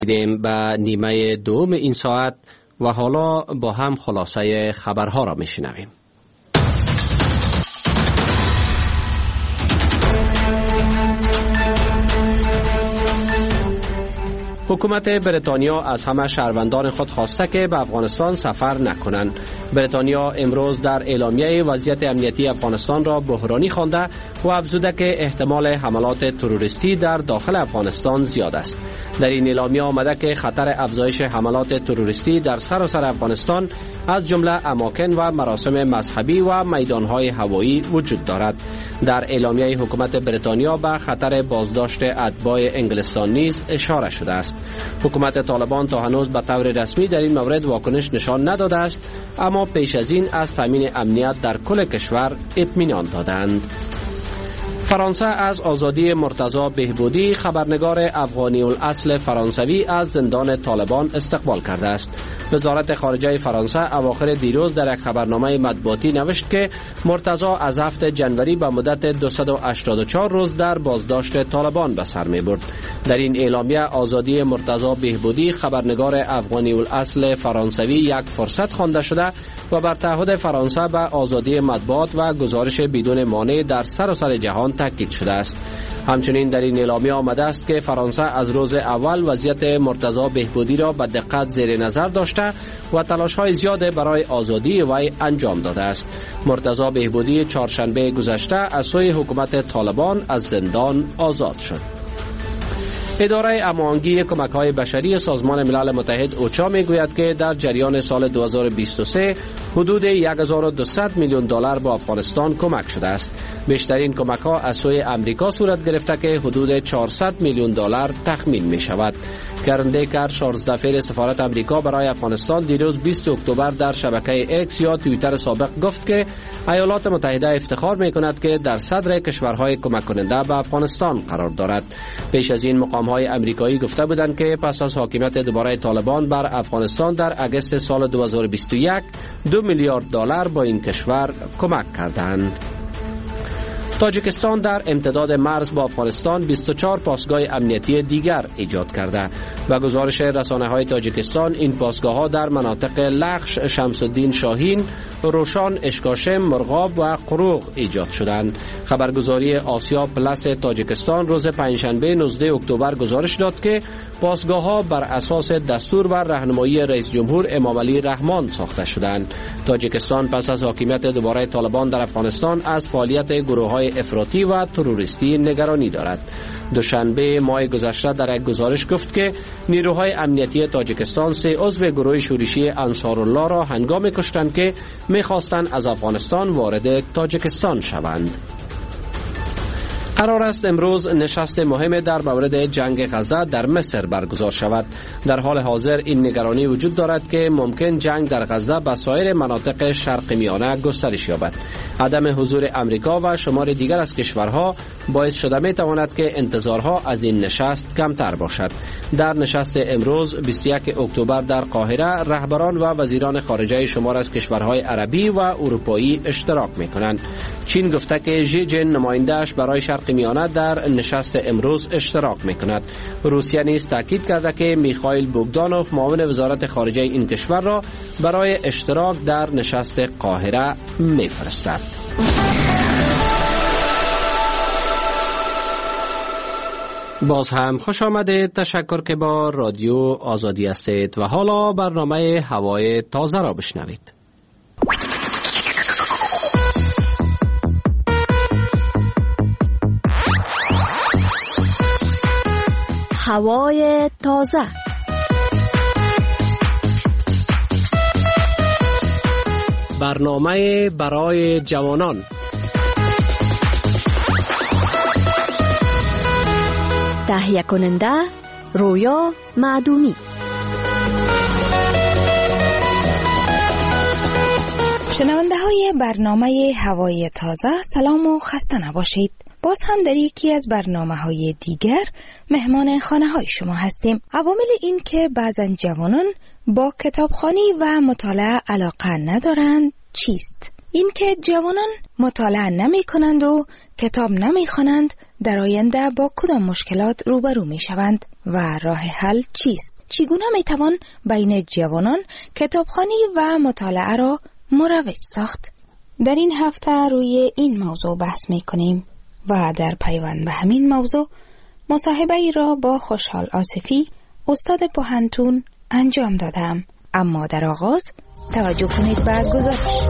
دیدیم به نیمه دوم این ساعت و حالا با هم خلاصه خبرها را میشنویم. حکومت بریتانیا از همه شهروندان خود خواسته که به افغانستان سفر نکنند. بریتانیا امروز در اعلامیه وضعیت امنیتی افغانستان را بحرانی خوانده و افزوده که احتمال حملات تروریستی در داخل افغانستان زیاد است. در این اعلامیه آمده که خطر افزایش حملات تروریستی در سراسر افغانستان از جمله اماکن و مراسم مذهبی و میدانهای هوایی وجود دارد. در اعلامیه حکومت بریتانیا به خطر بازداشت اتباع انگلستان نیز اشاره شده است. حکومت طالبان تا هنوز به طور رسمی در این مورد واکنش نشان نداده است، اما پیش از این از تامین امنیت در کل کشور اطمینان دادند. فرانسه از آزادی مرتضی بهبودی، خبرنگار افغانی الاصل فرانسوی، از زندان طالبان استقبال کرده است. وزارت خارجه فرانسه اواخر دیروز در یک خبرنامه مطبوعاتی نوشت که مرتضی از 7 جنوری به مدت 284 روز در بازداشت طالبان به سر می برد. در این اعلامیه آزادی مرتضی بهبودی، خبرنگار افغانی الاصل فرانسوی، یک فرصت خوانده شده و بر تعهد فرانسه به آزادی مطبوعات و گزارش بدون مانع در سراسر جهان تاکید شده است. همچنین در این اعلامیه آمده است که فرانسه از روز اول وضعیت مرتضی بهبودی را به دقت زیر نظر داشته و تلاش‌های زیاد برای آزادی وی انجام داده است. مرتضی بهبودی چهارشنبه گذشته از سوی حکومت طالبان از زندان آزاد شد. اداره هماهنگی کمک‌های بشری سازمان ملل متحد اوچا میگوید که در جریان سال 2023 حدود 1200 میلیون دلار به افغانستان کمک شده است. بیشترین کمک‌ها از سوی امریکا صورت گرفته که حدود 400 میلیون دلار تخمین می‌شود. کرن دیکر، 14 دفعه سفارت امریکا برای افغانستان، دیروز 20 اکتبر در شبکه ایکس یا توییتر سابق گفت که ایالات متحده افتخار می‌کند که در صدر کشورهای کمک کننده به افغانستان قرار دارد. پیش از این مقام‌های امریکایی گفته بودند که پس از حاکمیت دوباره طالبان بر افغانستان در اگست سال 2021 2 میلیارد دلار با این کشور کمک کردند. تاجیکستان در امتداد مرز با افغانستان 24 پاسگاه امنیتی دیگر ایجاد کرده. به گزارش رسانه‌های تاجیکستان، این پاسگاه‌ها در مناطق لخش، شمس الدین شاهین، روشان، اشکاشم، مرغاب و قروق ایجاد شدند. خبرگزاری آسیا پلاس تاجیکستان روز پنجشنبه 19 اکتبر گزارش داد که پاسگاه‌ها بر اساس دستور و راهنمایی رئیس جمهور امامعلی رحمان ساخته شدند. تاجیکستان پس از حاکمیت دوباره طالبان در افغانستان از فعالیت گروه‌های افراطی و تروریستی نگرانی دارد. دوشنبه ماه گذشته در یک گزارش گفت که نیروهای امنیتی تاجیکستان 3 عضو گروه شورشی انصارالله را هنگامی کشتند که می‌خواستند از افغانستان وارد تاجیکستان شوند. قرار است امروز نشست مهم در مورد جنگ غزه در مصر برگزار شود. در حال حاضر این نگرانی وجود دارد که ممکن جنگ در غزه به سایر مناطق شرق میانه گسترش یابد. عدم حضور امریکا و شمار دیگر از کشورها باعث شده می تواند که انتظارها از این نشست کمتر باشد. در نشست امروز 21 اکتبر در قاهره، رهبران و وزیران خارجه شمار از کشورهای عربی و اروپایی اشتراک می کنند. چین گفته که ژی جین نماینده‌اش برای شرق میانه در نشست امروز اشتراک می کند. روسیه نیز تاکید کرده که میخائیل بوگدانوف، معاون وزارت خارجه این کشور را برای اشتراک در نشست قاهره میفرستد. باز هم خوش آمدید. تشکر که با رادیو آزادی هستید و حالا برنامه هوای تازه را بشنوید. هوای تازه. برنامه برای جوانان. تهیه کننده رویا معدومی. شنونده های برنامه هوای تازه، سلام و خسته نباشید. باز هم در یکی از برنامه‌های دیگر مهمان خانه‌های شما هستیم. عوامل این که بعضن جوانان با کتابخوانی و مطالعه علاقه ندارند چیست؟ این که جوانان مطالعه نمی کنند و کتاب نمی خوانند در آینده با کدام مشکلات روبرو می شوند؟ و راه حل چیست؟ چگونه میتوان بین جوانان کتابخوانی و مطالعه را مروج ساخت؟ در این هفته روی این موضوع بحث میکنیم و در پیوند به همین موضوع مصاحبه ای را با خوشحال آصفی استاد پوهنتون انجام دادم. اما در آغاز توجه کنید به گزارش.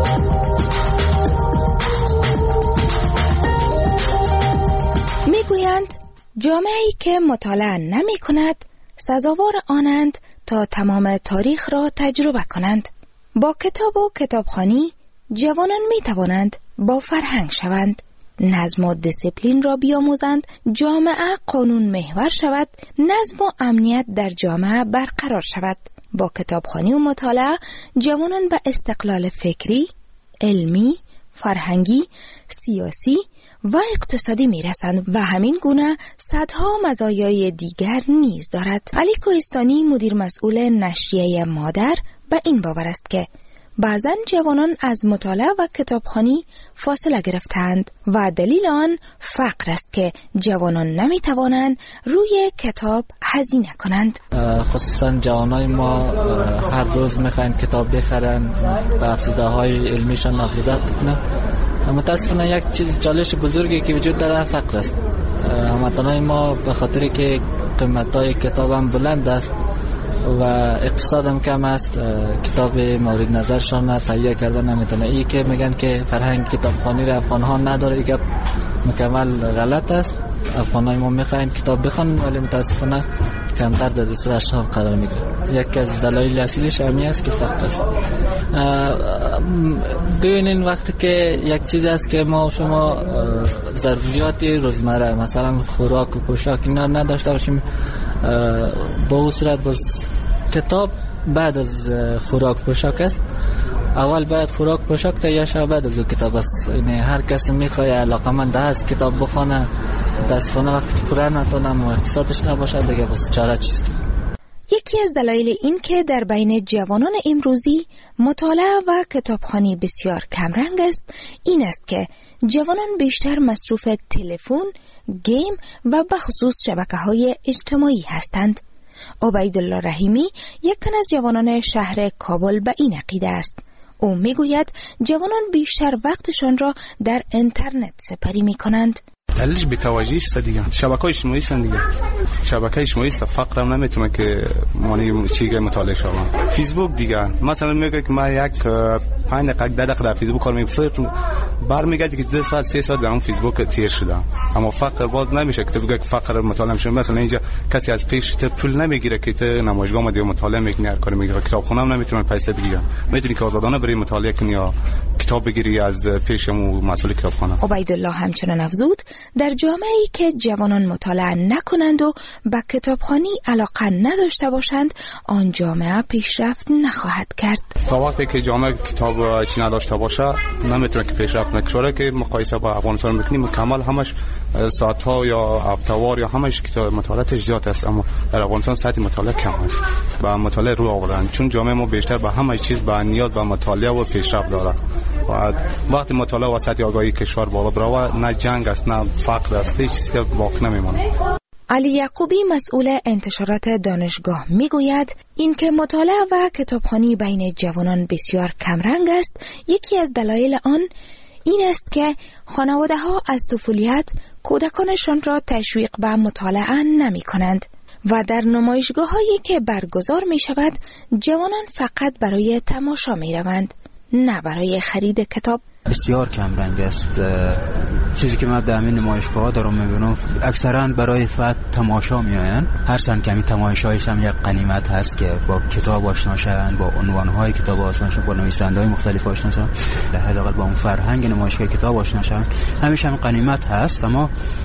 میگویند جامعه‌ای که مطالعه نمی کند سزاوار آنند تا تمام تاریخ را تجربه کنند. با کتاب و کتابخوانی جوانان می توانند با فرهنگ شوند، نظم و دیسیپلین را بیاموزند، جامعه قانون محور شود، نظم و امنیت در جامعه برقرار شود. با کتابخوانی و مطالعه جوانان به استقلال فکری، علمی، فرهنگی، سیاسی و اقتصادی میرسند و همین گونه صدها مزایای دیگر نیز دارد. علی کوهستانی مدیر مسئول نشریه مادر به این باور است که بعضا جوانان از مطالعه و کتابخوانی فاصله گرفتند و دلیل آن فقر است که جوانان نمیتوانند روی کتاب هزینه کنند. خصوصا جوانای ما هر روز میخواین کتاب بخرن، به افزوده های علمیشان افزوده کنن. متاسفانه یک چیز چالش بزرگی که وجود داره فقر است. هموطنای ما به خاطر که قیمت‌های کتاب هم بلند است و اقتصاد هم کم است، کتاب مورد نظرشان تهیه کردن نمیتونه. این که میگن که فرهنگ کتابخوانی را افغان ها نداره، این مکمل غلط است. افغانای ما میخواین کتاب بخوان ولی متاسفانه کمتر در دسترسشان قرار میگیره. یکی از دلایل اصلیش همین است که فقر است. ببینین وقتی که یک چیز است که ما شما ضروریات روزمره مثلا خوراک و پوشاک اینا نداشته باشیم، با اون صورت باز کتاب بعد از خوراک پوشاک است. اول باید خوراک پوشاک تهیه شود، بعد از کتاب است. یعنی هر کسی میخواد علاقمند است کتاب بخونه، متاسفانه وقتی که پوره نتونم و اقتصادش نباشه دیگه بس چاره چیست. یکی از دلایل این که در بین جوانان امروزی مطالعه و کتابخوانی بسیار کمرنگ است این است که جوانان بیشتر مصروف تلفن، گیم و به خصوص شبکه‌های اجتماعی هستند. عبیدالله رحیمی یک تن از جوانان شهر کابل به این عقیده است. او میگوید جوانان بیشتر وقتشان را در اینترنت سپری می کنند. دلیلش بی‌توجهی است دیگه. شبکه‌های اجتماعی است دیگه. شبکه اجتماعی است، فقر هم نمیتونه که معنی چیزی مطالعه شوم. فیسبوک دیگه مثلا میگه که ما یک 5 دقیقه در فیسبوک کار می‌کنم، برمیگردی که 2 ساعت 3 ساعت در اون فیسبوک تیر شده. اما فقر باز نمیشه که بگه فقر مطالعه میشه. مثلا اینجا کسی از پیش طول نمیگیره که تو نمایشگاه ما دیگه مطالعه میکنی، هر کاری میگیره. کتابخونه هم نمیتونه پیسه بگیره. میتونی که آزادانه بری مطالعه کنی یا کتاب بگیری از پیشمو مسئول کتابخانه. عبیدالله همچنین افزود در جامعه‌ای که جوانان مطالعه نکنند و به کتابخوانی علاقه نداشته باشند آن جامعه پیشرفت نخواهد کرد. تا وقتی که جامعه کتاب چی نداشته باشه نمیتونه که پیشرفت نکنه. که مقایسه با افغانستان میکنیم کامل همش ساعت‌ها یا هفته‌وار یا همش کتاب مطالعه زیاد است، اما در افغانستان سطح مطالعه کم است. با مطالعه رو آوردن چون جامعه ما بیشتر به همه چیز با نیاز به مطالعه و پیشرفت داره. و وقتی مطالعه و سطح آگاهی کشور بالا بره نه جنگ است نه فقر است، هیچ چیزی باقی نمیمونه. علی یعقوبی مسئول انتشارات دانشگاه میگوید اینکه مطالعه و کتابخوانی بین جوانان بسیار کمرنگ است یکی از دلایل آن این است که خانواده‌ها از طفولیت کودکانشان را تشویق به مطالعه نمی کنند و در نمایشگاه‌هایی که برگزار می شود جوانان فقط برای تماشا می روند نه برای خرید کتاب. بسیار کم رنگ است. چیزی که من در همین نمایشگاه دارم میبینم اکثرا برای فقط تماشا میآیند. هرچند که همین تماشایش هم یک غنیمت هست که با کتاب آشنا شوند، با عنوان‌های کتاب آشنا شوند، با نویسنده‌های مختلف آشنا شوند، حداقل با اون فرهنگ نمایشگاه کتاب آشنا شوند. همیشه هم غنیمت هست، اما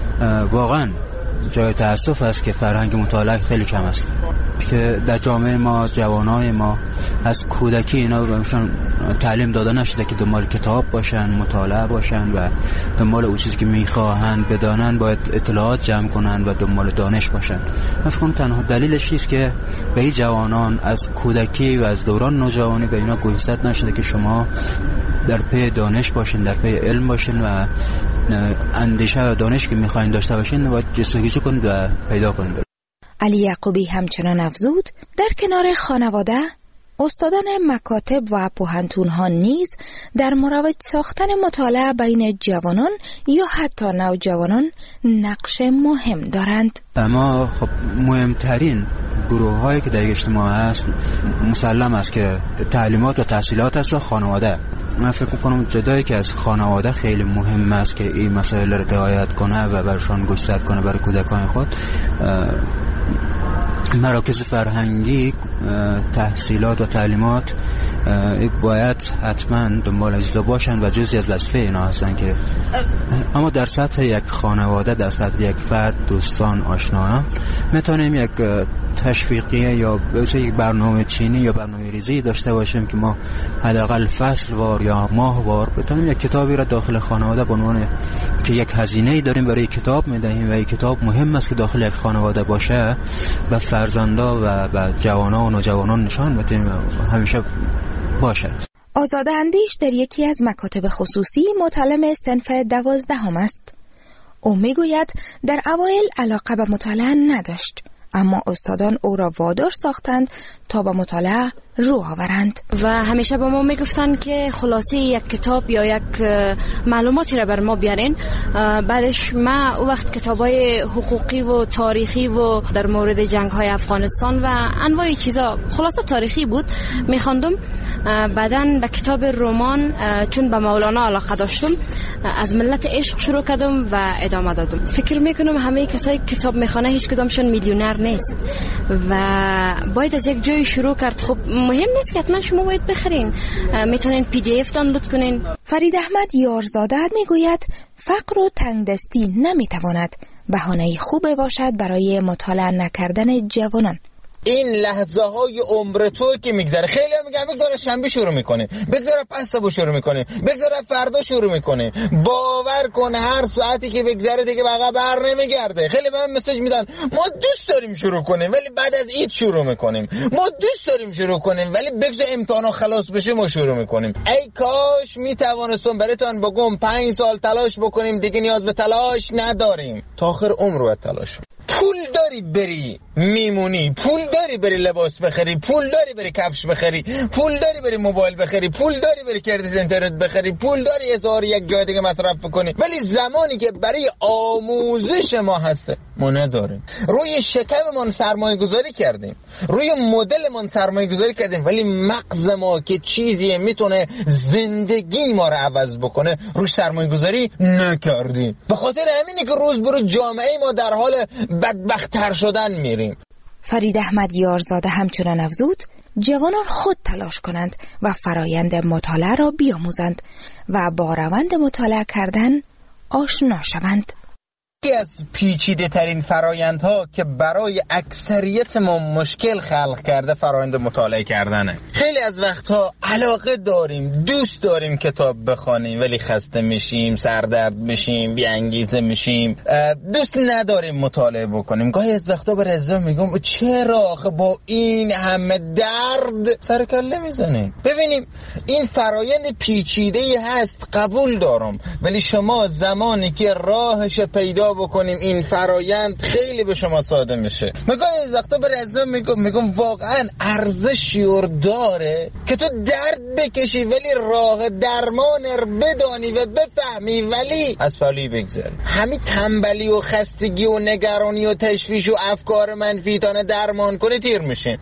واقعا جای تأسف است که فرهنگ مطالعه خیلی کم است. که در جامعه ما جوانای ما از کودکی اینا بهشون تعلیم داده نشده که دنبال کتاب باشن، مطالعه باشن و دنبال اون چیزی که میخواهند بدانن باید اطلاعات جمع کنن و دنبال دانش باشن. من فکر کنم تنها دلیلش اینه که به این جوانان از کودکی و از دوران نوجوانی به اینا گوشزد نشده که شما در پی دانش باشین، در پی علم باشین و اندیشه و دانش که میخواین داشته باشین و جستجو کنید و پیدا کنید. علی یعقوبی همچنان افزود در کنار خانواده استادان مکاتب و پوهنتون‌ها نیز در مروج ساختن مطالعه بین جوانان یا حتی نوجوانان نقش مهم دارند. اما خب مهمترین گروه هایی که در اجتماع هست مسلم است که تعلیمات و تحصیلات است و خانواده. من فکر میکنم جدایی که از خانواده خیلی مهم است که این مسائل را رعایت کنه و برشان گوشزد کنه برای کودکان خود. مراکز فرهنگی، تحصیلات و تعلیمات باید حتما دنبال اجزا باشن و جزئی از وظیفه اینا هستن که اما در سطح یک خانواده، در سطح یک فرد، دوستان، آشنایان میتونیم یک تشویقیه یا یک برنامه چینی یا برنامه ریزی داشته باشیم که ما حداقل فصل وار یا ماه وار بتونیم یک کتابی را داخل خانواده به عنوان که یک هزینه‌ای داریم برای کتاب میدهیم و این کتاب مهم است که داخل یک خانواده باشه و فرزندا و جوانان و نوجوانان نشان بدیم همیشه باشه. آزاده اندیش در یکی از مکاتب خصوصی متعلم صنف 12 است. او میگوید در اوایل علاقه به مطالعه نداشت، اما استادان او را وادار ساختند تا به مطالعه رو آورند و همیشه به ما میگفتن که خلاصه یک کتاب یا یک معلوماتی را بر ما بیارین. بعدش ما او وقت کتابای حقوقی و تاریخی و در مورد جنگ‌های افغانستان و انواع چیزا خلاصه تاریخی بود میخواندم. بعدن به کتاب رمان چون به مولانا علاقه داشتم از ملت عشق شروع کردم و ادامه دادم. فکر میکنم همه کسایی کتاب میخوانه هیچ کدامشون میلیونر نیست و باید از یک جای شروع کرد. خب مهم نیست که حتما شما باید بخرین، میتونین PDF دانلود کنین. فرید احمد یارزاده میگوید فقر و تنگدستی نمیتواند بهانه خوبی باشد برای مطالعه نکردن جوانان. این لحظه های عمر تو که میگذره، خیلی هم میگن بگذاره شنبه شروع میکنه، بگذاره پس صبح شروع میکنه، بگذاره فردا شروع میکنه. باور کن هر ساعتی که بگذره دیگه بقیه بر نمیگرده. خیلی به من مسیج میدن ما دوست داریم شروع کنیم ولی بعد از عید شروع میکنیم، ما دوست داریم شروع کنیم ولی بگذار امتحانا خلاص بشه ما شروع میکنیم. ای کاش میتوانستم براتون بگم 5 سال تلاش بکنیم دیگه نیاز به تلاش نداریم، تا آخر عمر رو تلاش. پول داری بری میمونی، پول داری بری لباس بخری، پول داری بری کفش بخری، پول داری بری موبایل بخری، پول داری بری کردیت اینترنت بخری، پول داری هزار یک جای دیگه مصرف کنی، ولی زمانی که برای آموزش ما هسته ما نداریم. روی شکممون سرمایه گذاری کردیم، روی مدلمون سرمایه گذاری کردیم، ولی مغز ما که چیزی میتونه زندگی ما رو عوض بکنه روش سرمایه گذاری نکردیم. به خاطر همینه که روز به روز جامعه ما در حال بدبخت‌تر شدن میریم. فرید احمد یارزاده همچنان افزود جوانان خود تلاش کنند و فرایند مطالعه را بیاموزند و با روند مطالعه کردن آشنا شوند. یکی از پیچیده ترین فرایندها که برای اکثریت ما مشکل خلق کرده فرایند مطالعه کردنه. خیلی از وقتها علاقه داریم، دوست داریم کتاب بخوانیم ولی خسته میشیم، سردرد میشیم، بی انگیزه میشیم، دوست نداریم مطالعه بکنیم. گاهی از وقتا به رضا میگم چرا آخه با این همه درد سر کله میزنیم؟ ببینیم این فرایند پیچیده هست، قبول دارم، ولی شما زمانی که راهش پیدا بکنیم این فرایند خیلی به شما ساده میشه. میگم این وقتا به رضا میگم واقعا ارزشی داره که تو درد بکشی ولی راه درمان بدانی و بفهمی ولی از فعلی بگذاری. همین تنبلی و خستگی و نگرانی و تشویش و افکار منفی تانه درمان کنه تیر میشه.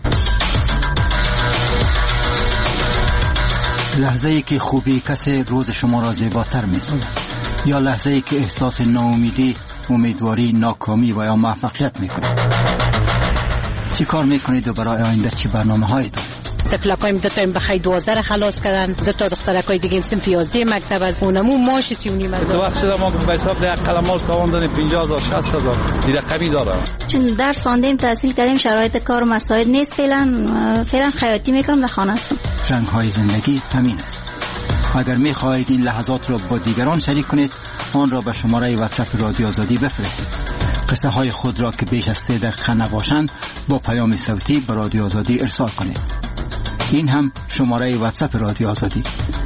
لحظه ای که خوبی کسی روز شما را زیباتر می‌سازد یا لحظه ای که احساس ناامیدی، امیدواری، ناکامی و یا موفقیت میکنید. چی کار میکنید و برای آینده چی برنامه‌هایی دارید؟ تفلکایم دو تا بخای 12 خلاص کردن، دو تا دخترکای دیگه صنف 11 مکتب از اونمو ماش 39 تو وقت شده ما به حساب ده کلمات کاوندن 50000 60000 دیگه قوی داره. چون درس خواندیم تحصیل کردیم شرایط کار مساعد نیست، فعلا خیاطی میکنم در خانه هستم. رنگ‌های زندگی همین است. اگر می‌خواهید این لحظات را با دیگران شریک کنید آن را به شماره واتساپ رادیو آزادی بفرستید. قصه های خود را که بیش از 3 دقیقه نباشند با پیام صوتی به رادیو آزادی ارسال کنید. این هم شماره واتساپ رادیو آزادی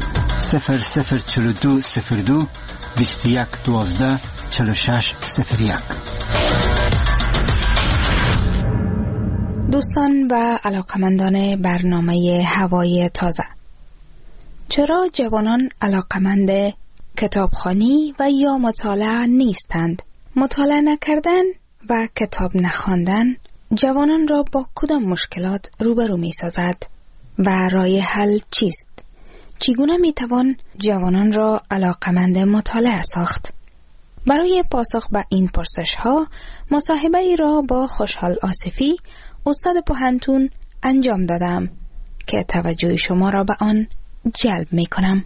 004202 2112 4601. دوستان و علاقمندان برنامه هوای تازه، چرا جوانان علاقمند کتابخوانی و یا مطالعه نیستند؟ مطالعه نکردن و کتاب نخواندن جوانان را با کدام مشکلات روبرو می سازد و راه حل چیست؟ چگونه می توان جوانان را علاقمند مطالعه ساخت؟ برای پاسخ به این پرسش ها مصاحبه ای را با خوشحال آصفی استاد پوهنتون انجام دادم که توجه شما را به آن جلب می کنم.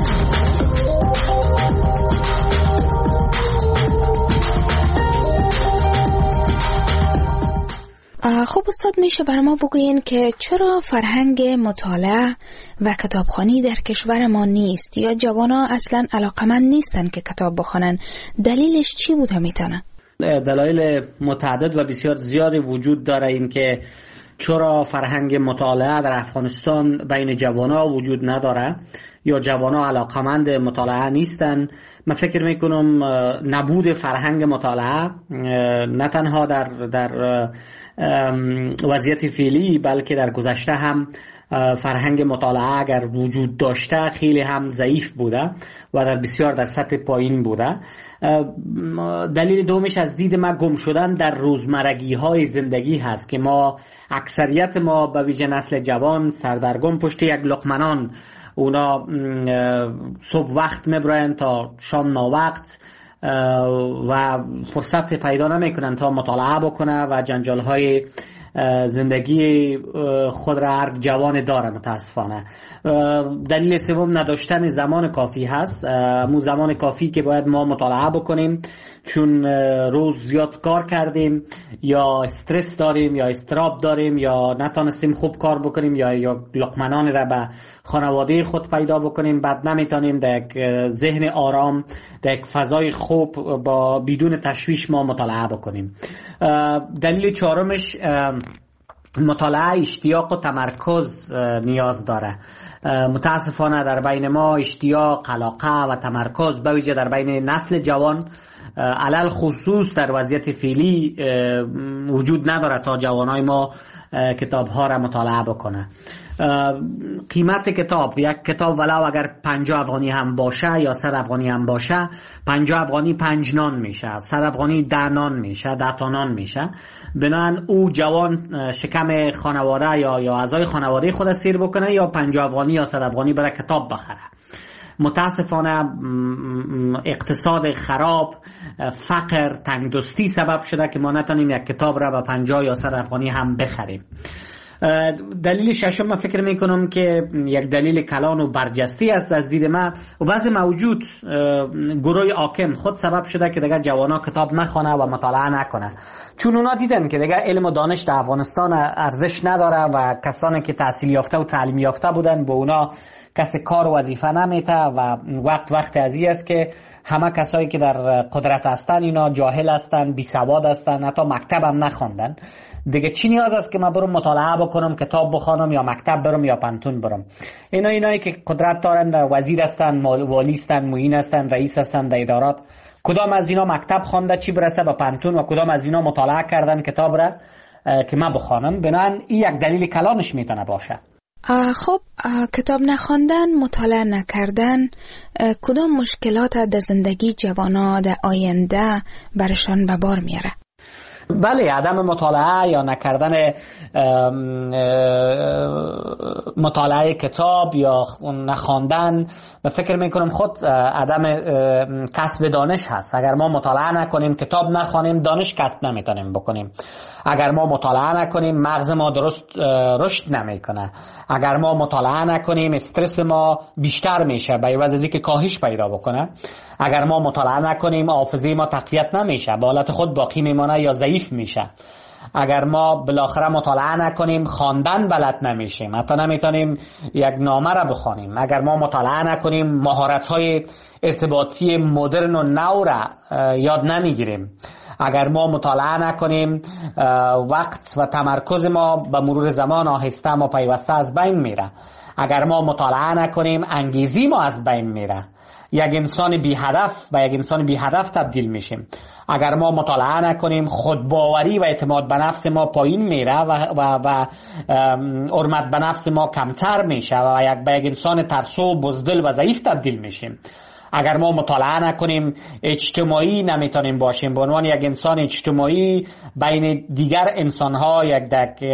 خب استاد، میشه برای ما بگوین که چرا فرهنگ مطالعه و کتابخوانی در کشور ما نیست یا جوانا اصلا علاقمند نیستن که کتاب بخونن؟ دلیلش چی بوده میتونه؟ دلایل متعدد و بسیار زیادی وجود داره این که چرا فرهنگ مطالعه در افغانستان بین جوانا وجود نداره یا جوانا علاقمند مطالعه نیستن. من فکر میکنم نبود فرهنگ مطالعه نه تنها در وضعیت فعلی بلکه در گذشته هم فرهنگ مطالعه اگر وجود داشته خیلی هم ضعیف بوده و در بسیار در سطح پایین بوده. دلیل دومش از دید ما گم شدن در روزمرگی های زندگی هست که ما اکثریت ما به ویژه نسل جوان سردرگم پشت یک لقمه، اونا صبح وقت میبرن تا شام ناوقت و فرصت پیدا نمیکنن تا مطالعه بکنه و جنجال های زندگی خود را هر جوان داره متاسفانه. دلیل سوم نداشتن زمان کافی هست، مو زمان کافی که باید ما مطالعه بکنیم، چون روز زیاد کار کردیم یا استرس داریم یا استراب داریم یا نتانستیم خوب کار بکنیم یا لقمنان را به خانواده خود پیدا بکنیم، بعد نمیتونیم در یک ذهن آرام در یک فضای خوب با بدون تشویش ما مطالعه بکنیم. دلیل چهارمش مطالعه اشتیاق و تمرکز نیاز داره. متاسفانه در بین ما اشتیاق، علاقه و تمرکز به ویژه در بین نسل جوان علل خصوص در وضعیت فعلی وجود نداره تا جوانای ما کتاب ها را مطالعه بکنه. قیمت کتاب، یک کتاب ولو اگر 50 افغانی هم باشه یا 100 افغانی هم باشه، 50 افغانی 5 نان میشه، 100 افغانی 10 نان میشه، 10 تا نان میشه. بنابراین او جوان شکم خانواده یا اعضای خانواده خود سیر بکنه یا 50 افغانی یا 100 افغانی برای کتاب بخره. متاسفانه اقتصاد خراب، فقر، تنگدستی سبب شده که ما نتونیم یک کتاب را به 50 یا 100 افغانی هم بخریم. دلیل ششم من فکر میکنم که یک دلیل کلان و برجسته است از دید من و وضع موجود گروه حاکم خود سبب شده که دیگه جوانا کتاب نخونه و مطالعه نکنه، چون اونا دیدن که دیگه علم و دانش در افغانستان ارزش نداره و کسانی که تحصیل یافته و تعلیم یافته بودن به اونا کسی کار و وظیفه نمیته و وقت ازی است که همه کسایی که در قدرت هستن اینا جاهل هستن، بی سواد هستن، حتی مکتب هم نخوندن. دیگه چی نیاز است که من برم مطالعه بکنم، کتاب بخونم یا مکتب برم یا پانتون برم؟ اینایی که قدرت دارن، وزیر هستن، والی هستن، معین هستن، رئیس هستن در ادارات، کدام از اینا مکتب خوانده چی برسه به پانتون و کدام از اینا مطالعه کردن کتاب را که من بخوانم؟ بنابراین این یک دلیل کلانش میتونه باشه. خب کتاب نخواندن، مطالعه نکردن کدام مشکلات در زندگی جوانا در آینده برشان به بار میاره؟ بله، عدم مطالعه یا نکردن مطالعه کتاب یا نخواندن و فکر میکنم خود عدم کسب دانش هست. اگر ما مطالعه نکنیم، کتاب نخوانیم، دانش کسب نمیتونیم بکنیم. اگر ما مطالعه نکنیم، مغز ما درست رشد نمیکنه. اگر ما مطالعه نکنیم، استرس ما بیشتر میشه به عوض از اینکه کاهش پیدا بکنه. اگر ما مطالعه نکنیم، حافظه ما تقویت نمیشه، به حالت خود باقی میمونه یا ضعیف میشه. اگر ما بالاخره مطالعه نکنیم، خواندن بلد نمیشیم، حتی نمیتونیم یک نامه را بخوانیم. اگر ما مطالعه نکنیم، مهارت‌های ارتباطی مدرن و نو را یاد نمیگیریم. اگر ما مطالعه نکنیم، وقت و تمرکز ما به مرور زمان آهسته و پیوسته از بین میره. اگر ما مطالعه نکنیم، انگیزی ما از بین میره. یک انسان بی هدف و یک انسان بی هدف تبدیل میشیم. اگر ما مطالعه نکنیم خودباوری و اعتماد به نفس ما پایین میره و حرمت به نفس ما کمتر میشه و به یک انسان ترسو، بزدل و ضعیف تبدیل میشیم. اگر ما مطالعه نکنیم اجتماعی نمیتونیم باشیم، به عنوان یک انسان اجتماعی بین دیگر انسانها یک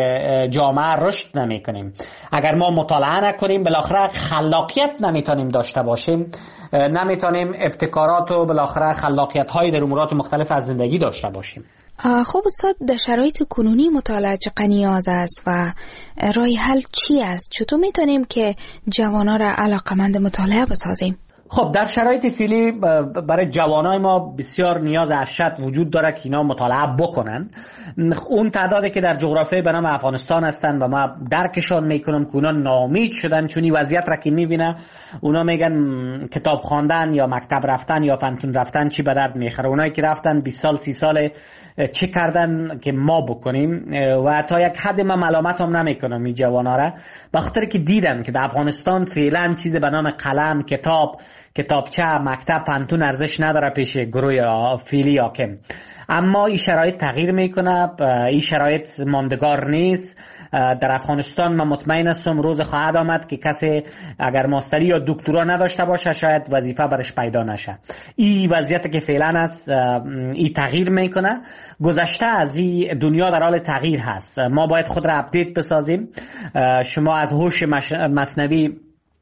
جامعه رشد نمیکنیم. اگر ما مطالعه نکنیم بالاخره خلاقیت نمیتونیم داشته باشیم، نمیتونیم ابتکارات و بالاخره خلاقیت های در امورات مختلف از زندگی داشته باشیم. خب استاد، در شرایط کنونی مطالعه چقدر نیاز است و راه حل چی است؟ چطور میتونیم که جوانان را علاقمند مطالعه بسازیم؟ خب در شرایط فعلی برای جوانای ما بسیار نیاز ارشد وجود داره که اینا مطالعه بکنن. اون تعدادی که در جغرافیای به نام افغانستان هستن و ما درکشان میکنم که اونا ناامید شدن چون این وضعیت را که میبینه، اونا میگن کتاب خواندن یا مکتب رفتن یا پانتون رفتن چی به درد میخوره. اونایی که رفتن 20 سال 30 سال چه کردن که ما بکنیم؟ و تا یک حد من ملامت هم نمیکنم این جوانا را، بخاطر که دیدم که در افغانستان فعلا چیز به نام قلم، کتابچه، مکتب، پانتون ارزش نداره پیش گروه فعلی حاکم. اما این شرایط تغییر میکنه، این شرایط ماندگار نیست. در افغانستان من مطمئن هستم روز خواهد آمد که کسی اگر ماستری یا دکترا نداشته باشه شاید وظیفه برش پیدا نشه. این وضعیت که فعلا است این تغییر میکنه. گذشته از این دنیا در حال تغییر هست. ما باید خود را اپدیت بسازیم. شما از هوش مصنوعی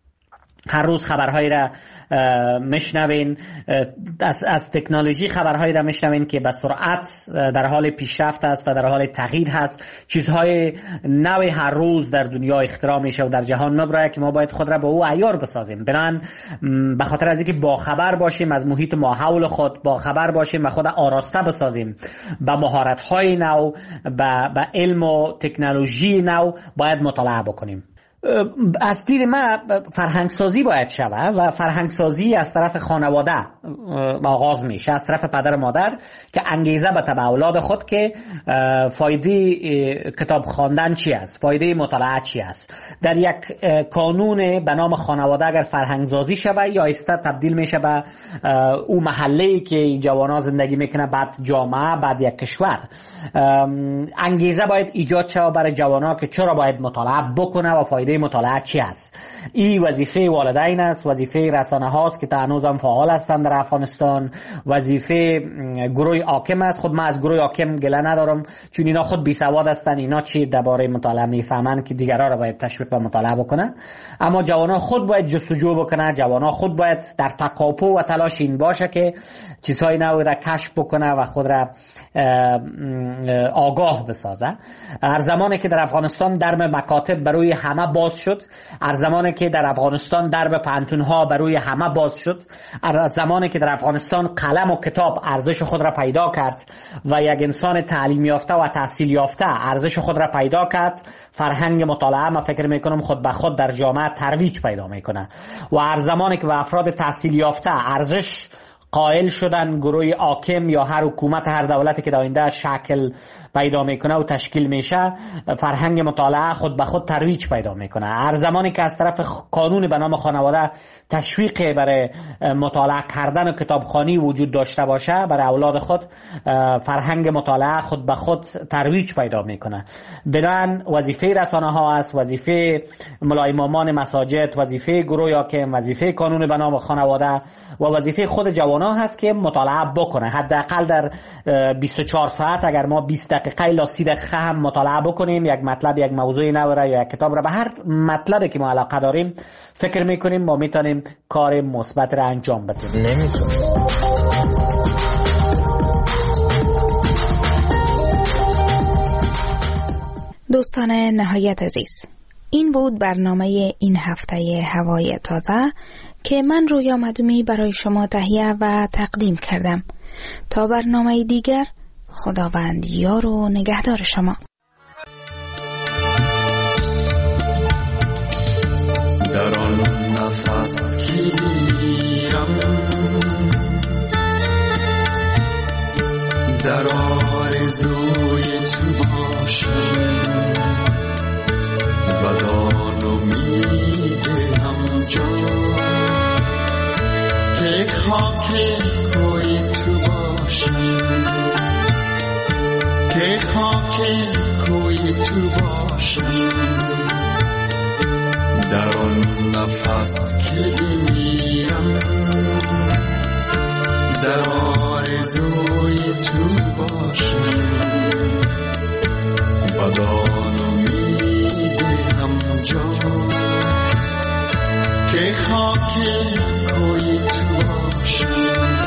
هر روز خبرهایی را میشنوین، از تکنولوژی خبرهایی را میشنوین که به سرعت در حال پیشرفت است و در حال تغییر هست. چیزهای نوی هر روز در دنیا اختراع میشه و در جهان مبرای که ما باید خود را به او عیار بسازیم. بنابراین به خاطر از اینکه با خبر باشیم از محیط ما حول خود، با خبر باشیم و خود آراسته بسازیم به مهارت‌های نو، به علم و تکنولوژی نو، باید مطالعه بکنیم. از دید من فرهنگسازی باید شود و فرهنگسازی از طرف خانواده آغاز میشه، از طرف پدر و مادر که انگیزه به تبع اولاد خود که فایده کتاب خواندن چی است، فایده مطالعه چی است. در یک کانون به نام خانواده اگر فرهنگسازی شود یا ایسته تبدیل میشه به اون محله‌ای که جوانا زندگی میکنه، بعد جامعه، بعد یک کشور. انگیزه باید ایجاد شود برای جوانا که چرا باید مطالعه بکنه و فایده مطالعه چی است. این وظیفه والدین است، وظیفه رسانه هاست که تا هنوز هم فعال هستند در افغانستان، وظیفه گروه حاکم است. خود من از گروه حاکم گله ندارم چون اینا خود بی سواد هستند، اینا چی درباره مطالعه میفهمن که دیگران را باید تشویق به مطالعه بکنن. اما جوانا خود باید جستجو بکنن، جوانا خود باید در تکاپو و تلاش این باشه که چیزهای نو را کشف بکنه و خود را آگاه بسازه. هر زمانی که در افغانستان درب مکاتب برای همه باز شد، هر زمانی که در افغانستان درب پانتون ها برای همه باز شد، هر زمانی که در افغانستان قلم و کتاب ارزش خود را پیدا کرد و یک انسان تعلیم یافته و تحصیل یافته ارزش خود را پیدا کرد، فرهنگ مطالعه ما فکر میکنم خود به خود در جامعه ترویج پیدا میکنه. و هر زمانی که به افراد تحصیل یافته ارزش قائل شدن، گروه حاکم یا هر حکومت، هر دولتی که در آینده شکل پیدا میکنه و تشکیل میشه، فرهنگ مطالعه خود به خود ترویج پیدا میکنه. هر زمانی که از طرف قانون به نام خانواده تشویق برای مطالعه کردن و کتابخوانی وجود داشته باشه برای اولاد خود، فرهنگ مطالعه خود به خود ترویج پیدا میکنه. بنابراین وظیفه رسانه ها است، وظیفه ملای امامان مساجد، وظیفه گروه حاکم، وظیفه قانون به نام خانواده و وظیفه خود جوانان هست که مطالعه بکنه. حداقل در 24 ساعت اگر ما 20 دقیقه الی 30 دقیقه هم مطالعه بکنیم، یک مطلب، یک موضوع نو را یا یک کتاب را، به هر مطلبی که ما علاقه داریم فکر میکنیم ما میتونیم کار مثبت را انجام بدیم. دوستان نهایت عزیز، این بود برنامه این هفته هوای تازه که من رویا مدومی برای شما تهیه و تقدیم کردم. تا برنامه دیگر، خداوند یار و نگهدار شما. در آن نفس که میرم در آرزوی تو باشم و دان امید همجا که خاک کوی تو باشم، که خاک کوی تو باشم، در آن نفس که میرم در آرزوی تو باشم، بدان امید همجا که خاک کوی تو باشم،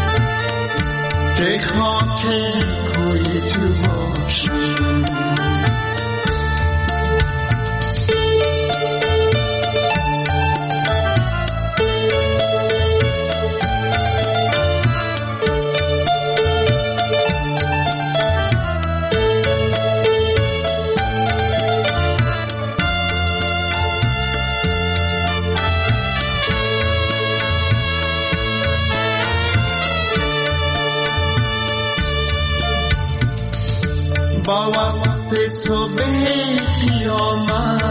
که خاک کوی تو باشم. با وقت صبح قیامت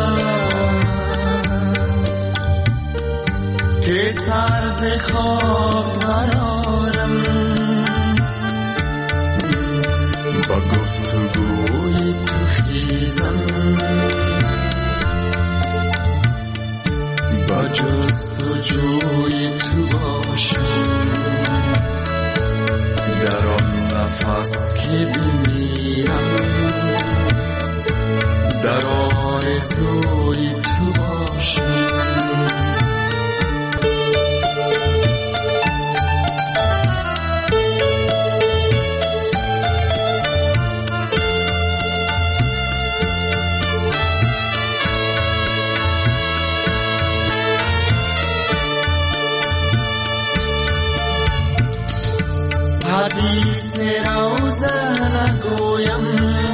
که سر ز خواب برآرم، با گفتگوی تو خیزم، با جستجوی تو باشم، در آن نفس که بمیرم در آرزوی تو باشم. حدیث روزه نگویم،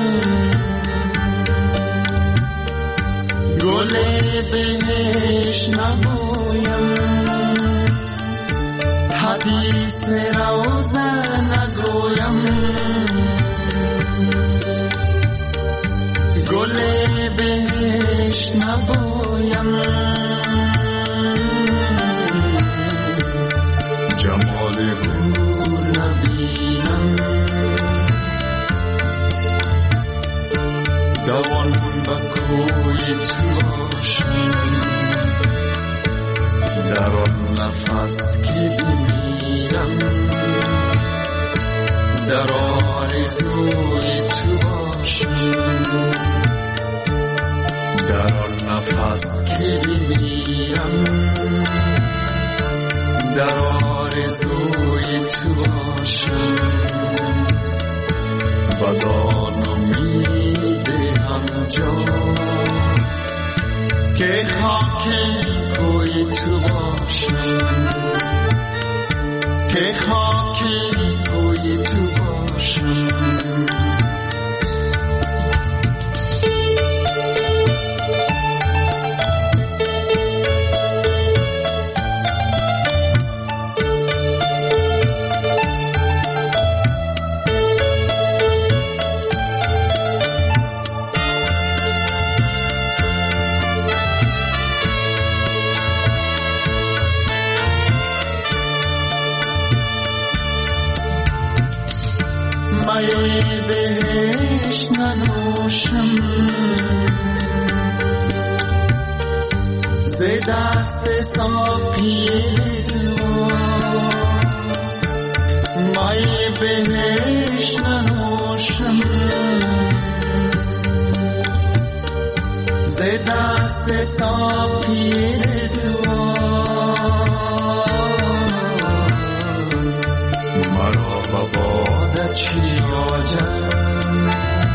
گل بهش نبویم، حدیث روزه نگویم، گل بهش نبویم، جمال گور نبینم، دوان با کوی تو باشم، در آن نفس که بمیرم در آرزوی تو باشم، در آن نفس که بمیرم در آرزوی تو باشم، بدان امید همجا که خاک کوی تو باشم، که خاک کوی تو باشم. مایه بهش ننوشم، ز دست ساقی دوا، مایه بهش ننوشم، ز دست ساقی دوا، مرا بباد چی آجم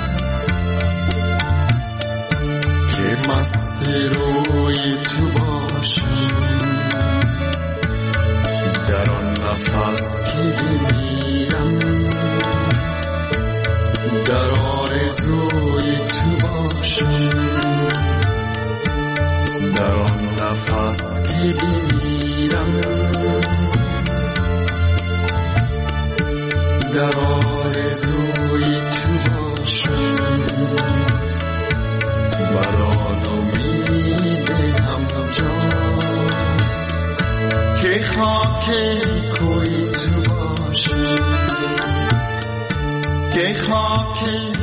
که مست روی تو باشم، در آن نفس که بمیرم در آرزوی تو باشم، در آن نفس که بمیرم در آرزوی تو باشم، بران امید همجا که خاک کوی تو باشم که خاک